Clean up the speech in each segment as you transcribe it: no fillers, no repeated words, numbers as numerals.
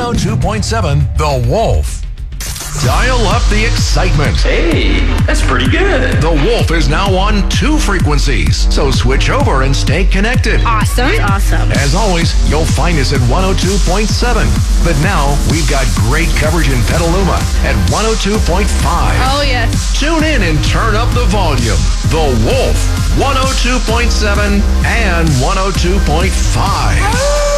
102.7 The Wolf. Dial up the excitement. Hey, that's pretty good. The Wolf is now on 2 frequencies, so switch over and stay connected. Awesome. As always, you'll find us at 102.7. But now, we've got great coverage in Petaluma at 102.5. Oh, yes. Tune in and turn up the volume. The Wolf, 102.7 and 102.5.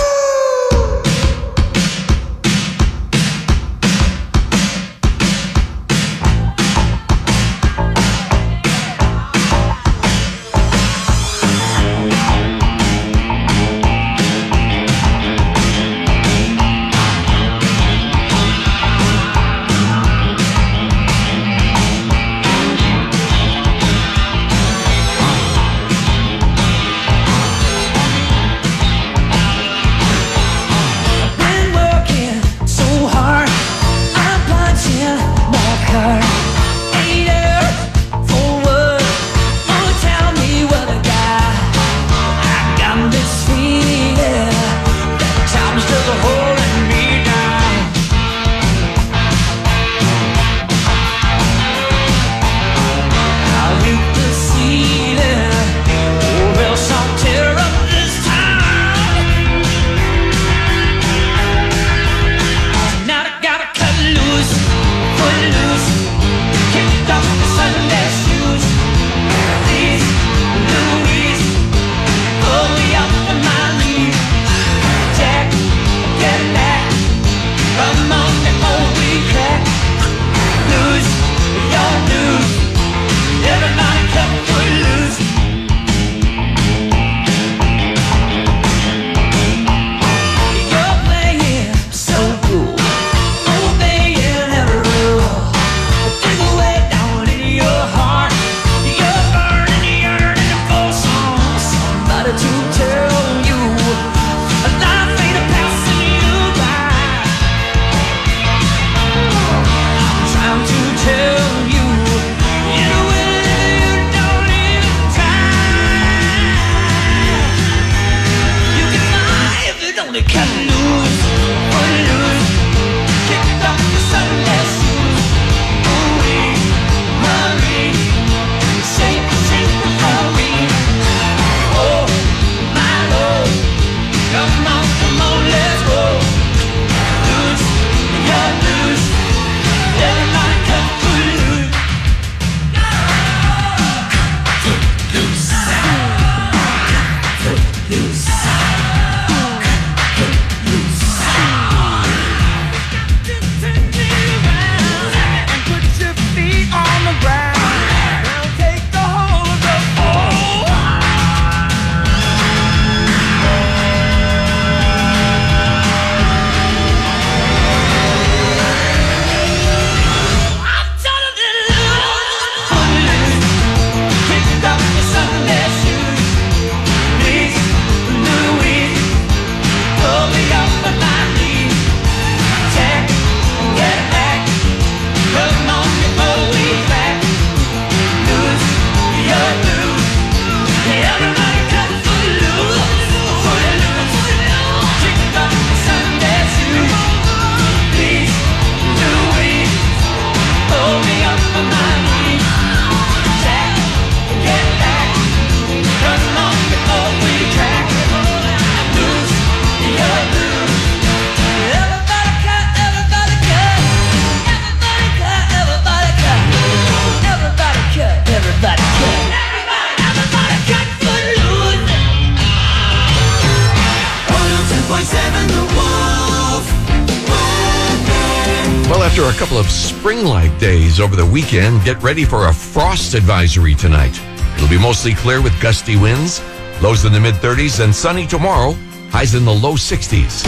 After a couple of spring-like days over the weekend, get ready for a frost advisory tonight. It'll be mostly clear with gusty winds, lows in the mid-30s, and sunny tomorrow, highs in the low 60s.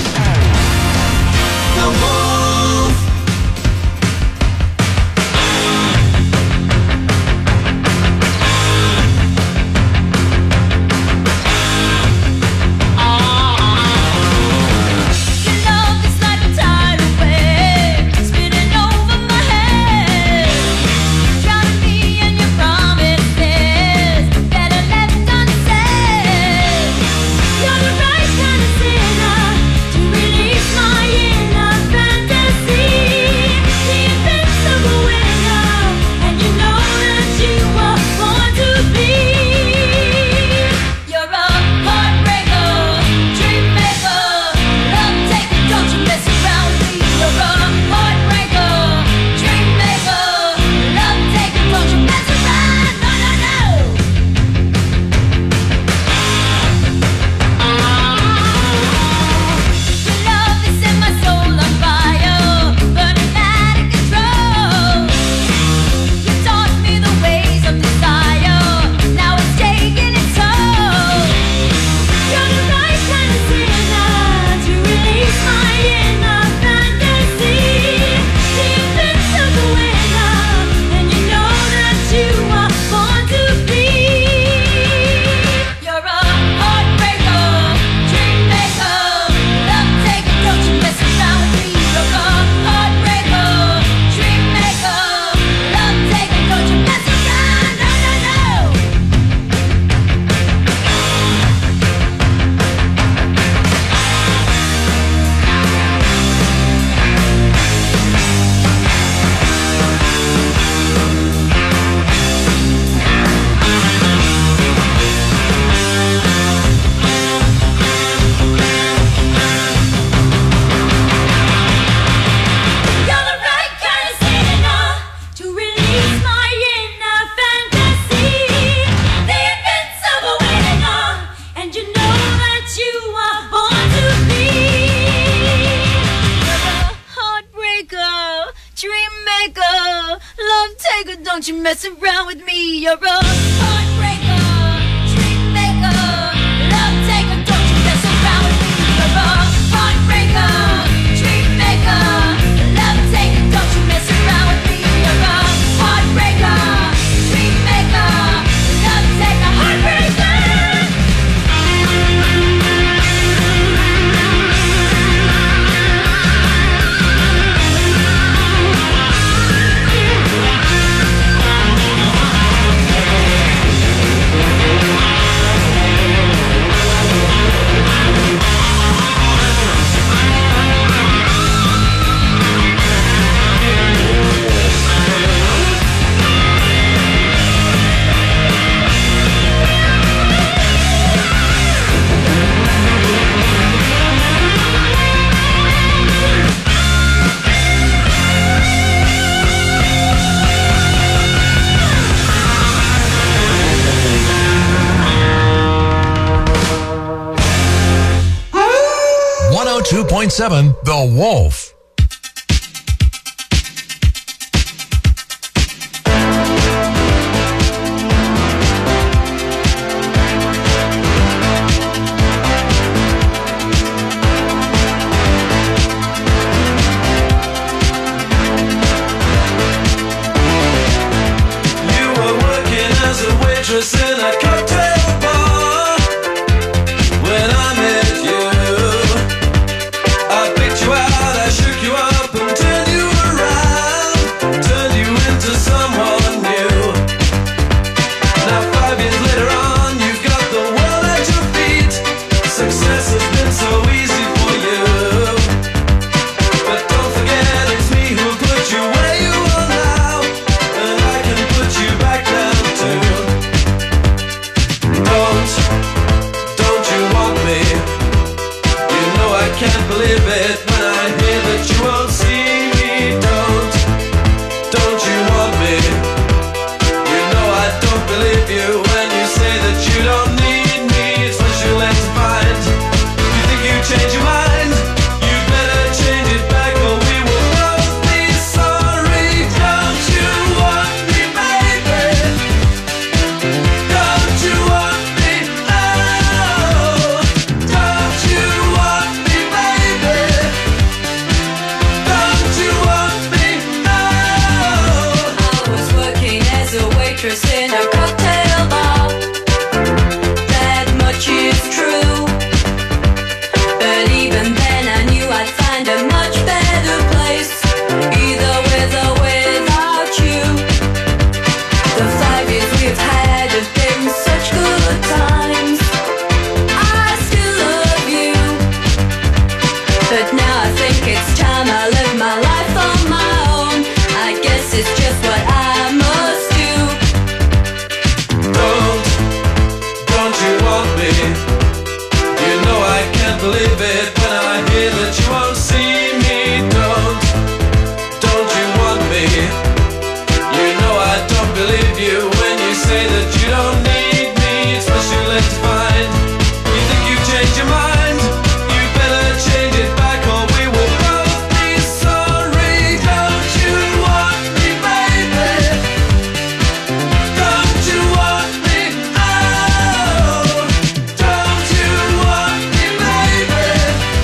You're the right kind of sinner to release my inner don't you mess around with me. You're a heartbreaker, dream maker, love taker. Don't you mess around with me. You're a heartbreaker, dream maker, love taker. Don't you mess around with me. You're a heartbreaker, dream maker, love taker, heartbreaker. .7 The Wolf. You were working as a waitress in a cocktail bar when I met you. I picked you out, I shook you up and turned you around, turned you into someone new. Now 5 years later on, you've got the world at your feet. Success has been so easy for you, but don't forget it's me who put you where you are now, and I can put you back down too. Don't you want me? You know I can't believe it when I hear that you won't see me. Don't you want me? You know I don't believe you when you say that you don't need me. It's what you let to find. You think you change your mind? You better change it back or we will both be sorry. Don't you want me, baby? Don't you want me? Oh, don't you want me, baby? Don't you want me? Oh. I was working as a waitress in a cocktail bar. That much is true. But even then I knew I'd find a much better place, either with or without you. The 5 years we've had have been such good times. I still love you, but now I think it's time I live my life on my own. I guess it's just what I must do. Don't you want me? You know I can't believe it when I hear that you won't see me. Don't you want me? You know I don't believe you when you say that you don't need me. It's what you let to find. You think you've changed your mind? You better change it back or we will both be sorry. Don't you want me, baby? Don't you want me? Oh, don't you want me, baby?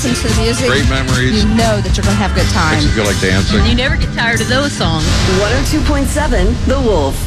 listen to the music, Great memories. you know that you're going to have a good time. Makes you feel like dancing. You never get tired of those songs. 102.7 The Wolf.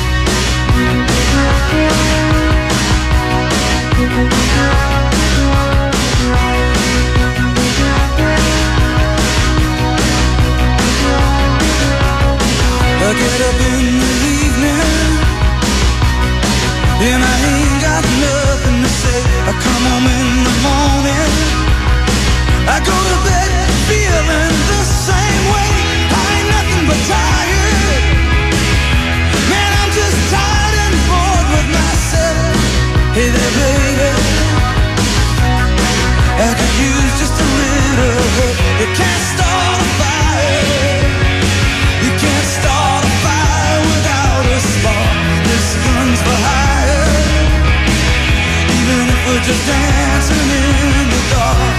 I get up in the evening and I ain't got nothing to say. I come home in the morning, I go to bed feeling the same way. I ain't nothing but tired. Man, I'm just tired and bored with myself. Hey there, baby, I could use just a little help. You can't start a fire. You can't start a fire without a spark. This gun's for hire. Even if we're just dancing in the dark.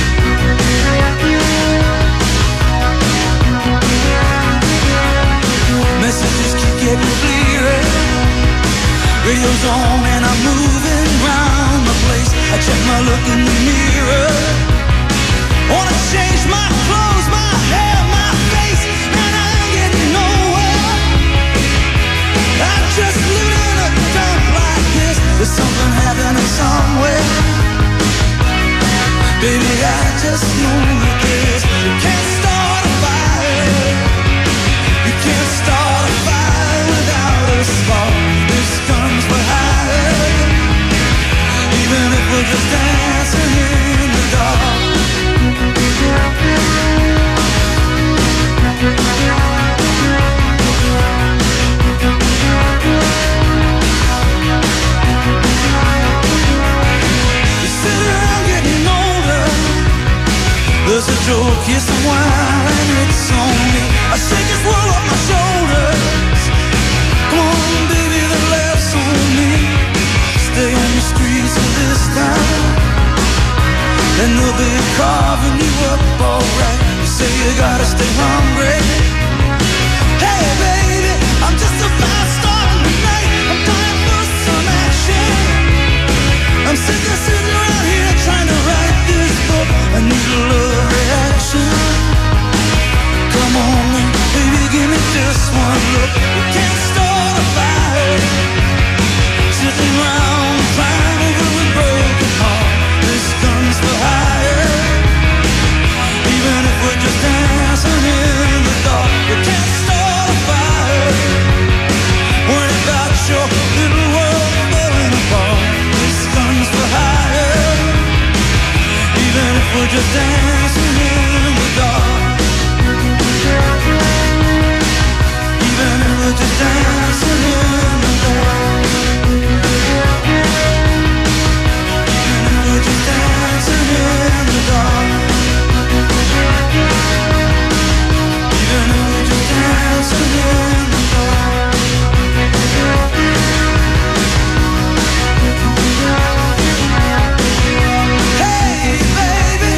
Messages keep getting clearer. Radio's on and I'm moving round the place. I check my look in the mirror. Wanna change my clothes, my hair, my face, and I ain't getting nowhere. I'm just living in a dump like this. There's something happening somewhere. Baby, I just know that this. You can't start a fire. You can't start a fire without a spark. This gun's for hire. Even if we're just dancing in the dark. There's a joke, yes, a wine, it's on me. I shake this world off my shoulders. Come on, baby, the laughs on me. Stay on the streets of this town, and they'll be carving you up alright. You say you gotta stay hungry. Hey, baby, I'm just about starting the night. I'm dying for some action. I'm sitting around here trying to write this book. I need a love reaction. Come on, baby, give me just one look. You can't start a fire. Sitting around crying over a broken heart. This gun's for hire. Even if we're just dancing in the dark. You can't start a fire. Worry about your little world falling apart. This gun's for hire. Even if we're just dancing in the dark. Even if we're just dancing in the dark. Even if we're just dancing in the dark. Even if we're just dancing in the dark. Hey, baby.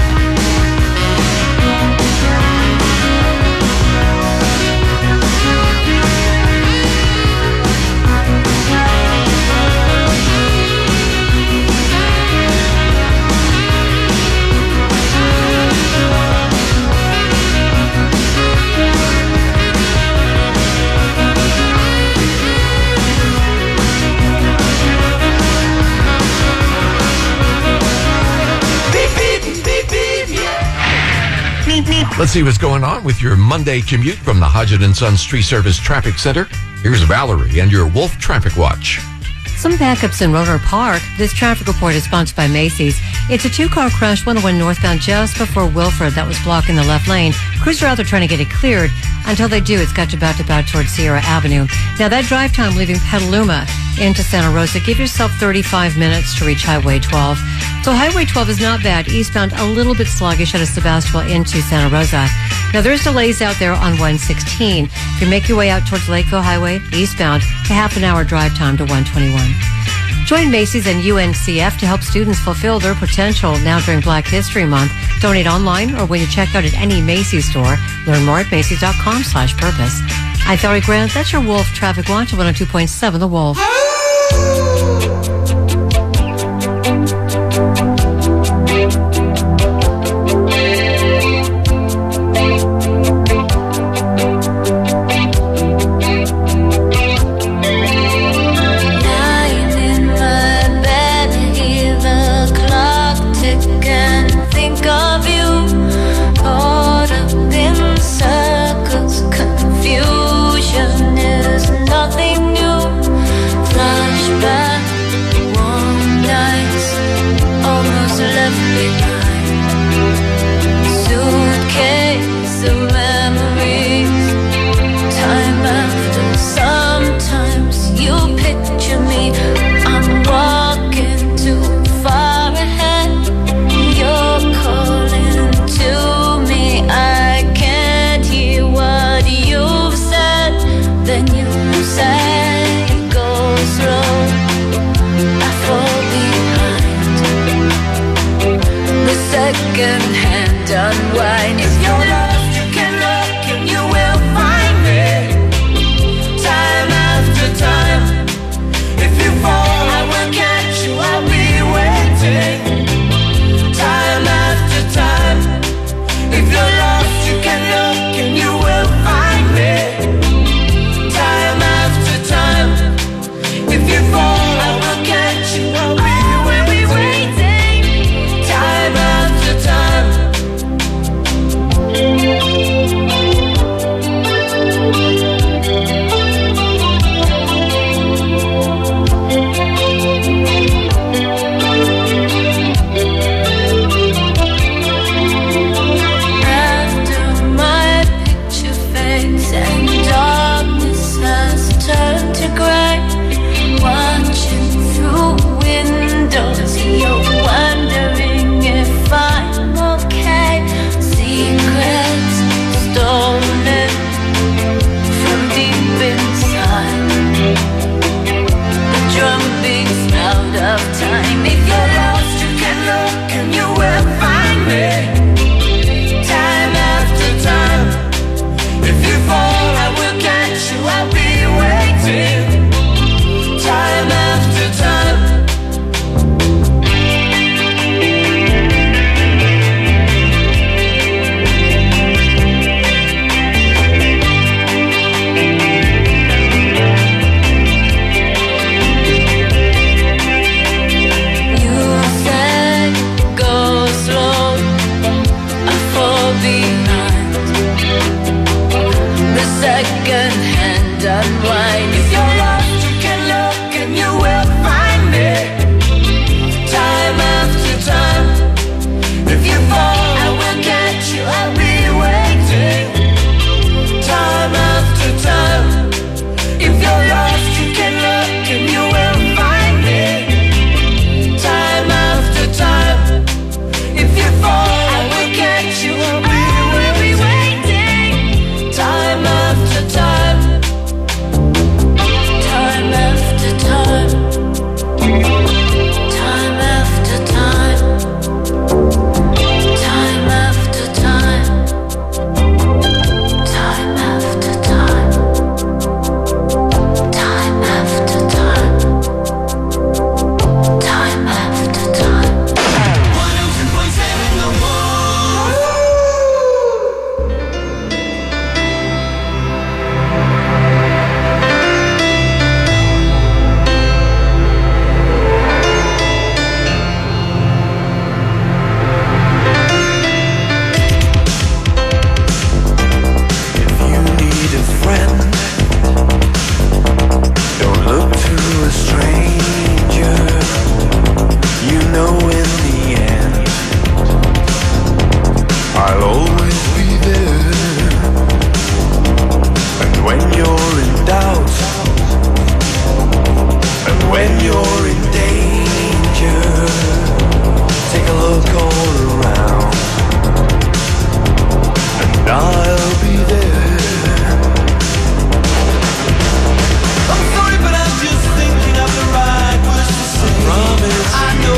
Let's see what's going on with your Monday commute from the Hodgett & Sons Tree Service Traffic Center. Here's Valerie and your Wolf Traffic Watch. Some backups in Rohnert Park. This traffic report is sponsored by Macy's. It's a two-car crash, 101 northbound just before Wilford that was blocking the left lane. Crews are out there trying to get it cleared. Until they do, it's got you backed about towards Sierra Avenue. Now, that drive time leaving Petaluma into Santa Rosa, give yourself 35 minutes to reach Highway 12. So Highway 12 is not bad. Eastbound, a little bit sluggish out of Sebastopol into Santa Rosa. Now, there's delays out there on 116. If you make your way out towards Lakeville Highway, eastbound, a half an hour drive time to 121. Join Macy's and UNCF to help students fulfill their potential now during Black History Month. Donate online or when you check out at any Macy's store. Learn more at Macy's.com/purpose. I'm Valerie Grant. That's your Wolf Traffic Watch at 102.7 The Wolf.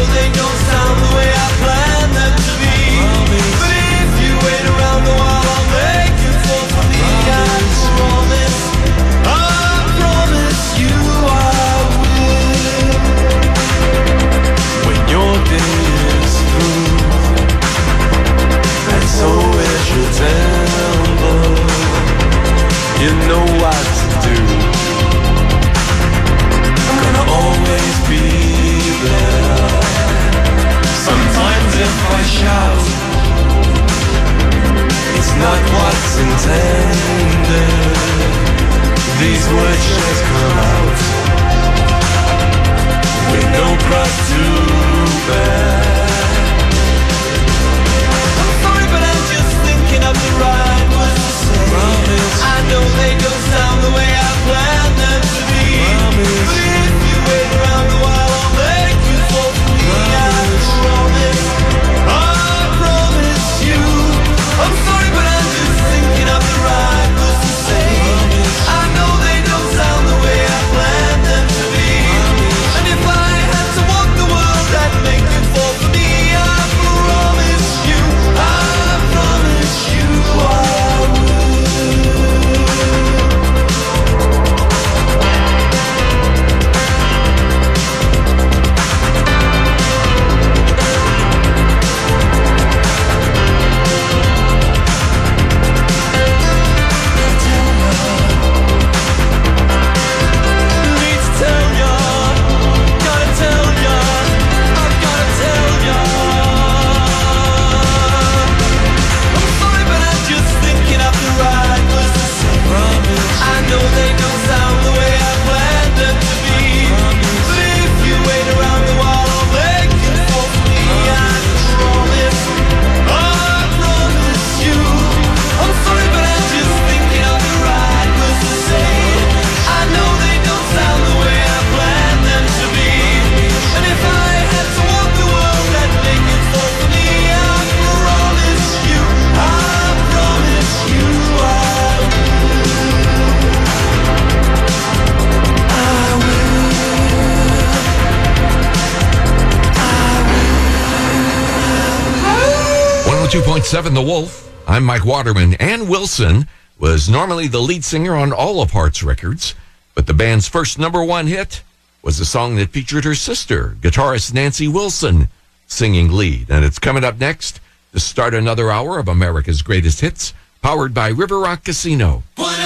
they don't sound the way I planned them to be. But if you wait around a while, I'll make you fall for me. I promise you I will. When your day is through, and so is your temper, you know what to do. I'm gonna always be there. Sometimes if I shout, it's not what's intended. These words just come out with no cross to bear. I'm sorry, but I'm just thinking of the right words to say. I know they don't sound the way I planned them to be. But if you wait around a while, I'll make you fall for me. I promise you. I'm sorry, but I'm just thinking of the right words to say. I know they don't sound the way I planned them to be. And if I had to walk the world, I'd make you fall for me. I promise you. I promise you I will. 102.7 The Wolf. I'm Mike Waterman. Ann Wilson was normally the lead singer on all of Heart's records, but the band's first #1 hit was a song that featured her sister, guitarist Nancy Wilson, singing lead. And it's coming up next to start another hour of America's Greatest Hits, powered by River Rock Casino.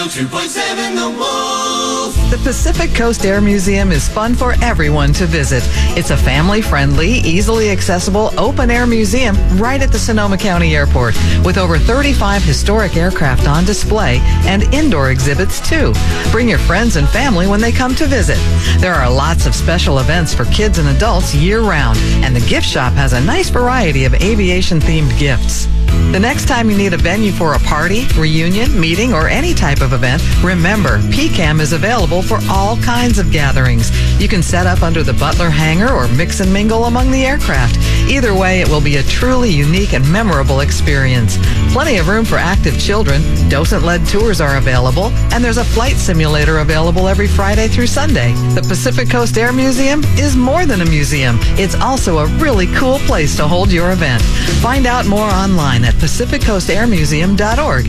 102.7 The Wolf. The Pacific Coast Air Museum is fun for everyone to visit. It's a family-friendly, easily accessible, open-air museum right at the Sonoma County Airport, with over 35 historic aircraft on display and indoor exhibits, too. Bring your friends and family when they come to visit. There are lots of special events for kids and adults year-round, and the gift shop has a nice variety of aviation-themed gifts. The next time you need a venue for a party, reunion, meeting, or any type of event, remember, PCAM is available for all kinds of gatherings. You can set up under the Butler hangar or mix and mingle among the aircraft. Either way, it will be a truly unique and memorable experience. Plenty of room for active children, docent-led tours are available, and there's a flight simulator available every Friday through Sunday. The Pacific Coast Air Museum is more than a museum. It's also a really cool place to hold your event. Find out more online at PacificCoastAirMuseum.org.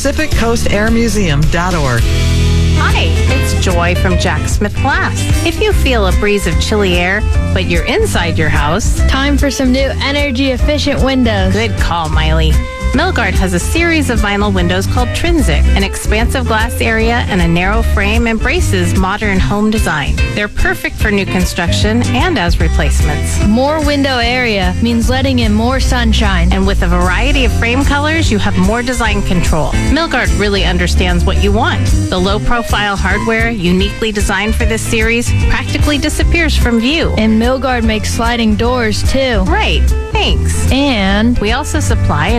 PacificCoastAirMuseum.org. Hi, it's Joy from Jack Smith Glass. If you feel a breeze of chilly air, but you're inside your house, time for some new energy-efficient windows. Good call, Miley. Milgard has a series of vinyl windows called Trinsic. An expansive glass area and a narrow frame embraces modern home design. They're perfect for new construction and as replacements. More window area means letting in more sunshine. And with a variety of frame colors, you have more design control. Milgard really understands what you want. The low-profile hardware, uniquely designed for this series, practically disappears from view. And Milgard makes sliding doors, too. Right. Thanks. And we also supply and install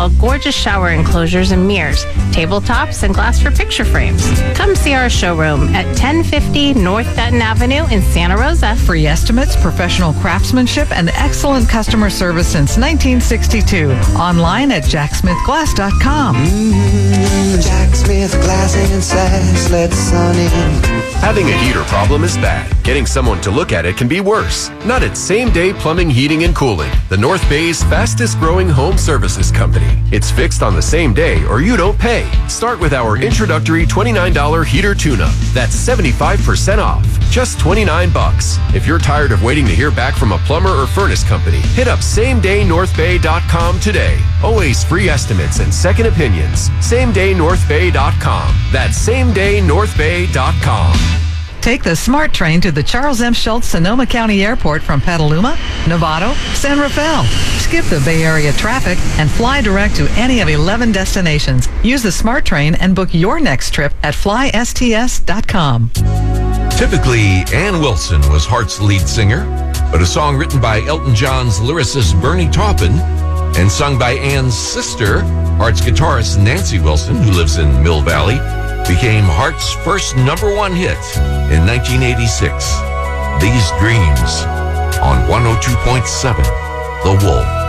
gorgeous shower enclosures and mirrors, tabletops, and glass for picture frames. Come see our showroom at 1050 North Dutton Avenue in Santa Rosa. Free estimates, professional craftsmanship, and excellent customer service since 1962. Online at jacksmithglass.com. Jack Smith Glass and Sass, let the sun in. Having a heater problem is bad. Getting someone to look at it can be worse. Not at Same Day Plumbing, Heating, and Cooling, the North Bay's fastest growing home services company. It's fixed on the same day or you don't pay. Start with our introductory $29 heater tune-up. That's 75% off. Just $29. If you're tired of waiting to hear back from a plumber or furnace company, hit up SameDayNorthBay.com today. Always free estimates and second opinions. SameDayNorthBay.com. That's SameDayNorthBay.com. Take the SMART train to the Charles M. Schultz Sonoma County Airport from Petaluma, Novato, San Rafael. Skip the Bay Area traffic and fly direct to any of 11 destinations. Use the SMART train and book your next trip at flysts.com. Typically, Ann Wilson was Heart's lead singer, but a song written by Elton John's lyricist Bernie Taupin and sung by Ann's sister, Heart's guitarist Nancy Wilson, who lives in Mill Valley, became Heart's first #1 hit in 1986. These Dreams on 102.7 The Wolf.